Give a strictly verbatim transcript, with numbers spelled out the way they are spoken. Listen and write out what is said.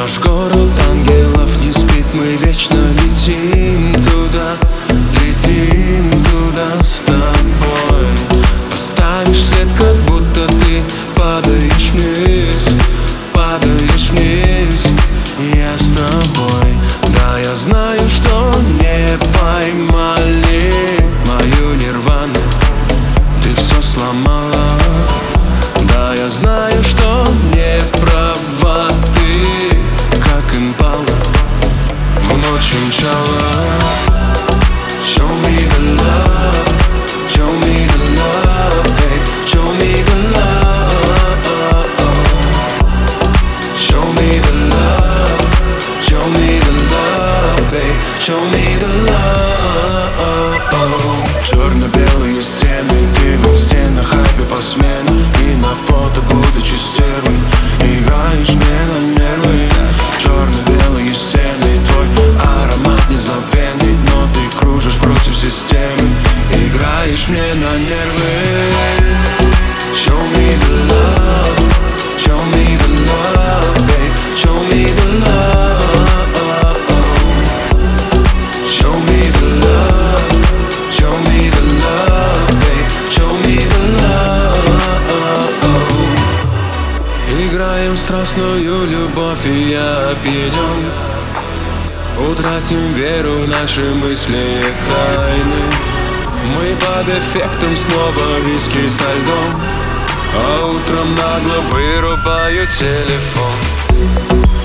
Наш город ангелов не спит, мы вечно летим туда, летим туда с тобой. Оставишь след, как будто ты падаешь вниз, падаешь вниз, и я с тобой. Да, я знаю, что не поймали мою нирвану, ты все сломала. Да, я знаю, что не права ты, как импала в ночь умчала. Show me the love, show me the love, babe, show me the love. Show me the love, show me the love, babe, show me the love. Черно-белые стены, ты везде на хайпе по сменам. И на фото, будучи стервой, играешь мне на нервы. Черно-белые стены, твой аромат незабвенный, но ты кружишь против системы, играешь мне на нервы. Show me the love, show me the love, babe, show me the love. Show me the love, show me the love, babe, show me the love. Играем страстную любовь, и я опьянен. Утратим веру в наши мысли и тайны. Мы под эффектом снова виски со льдом, а утром нагло вырубаю телефон.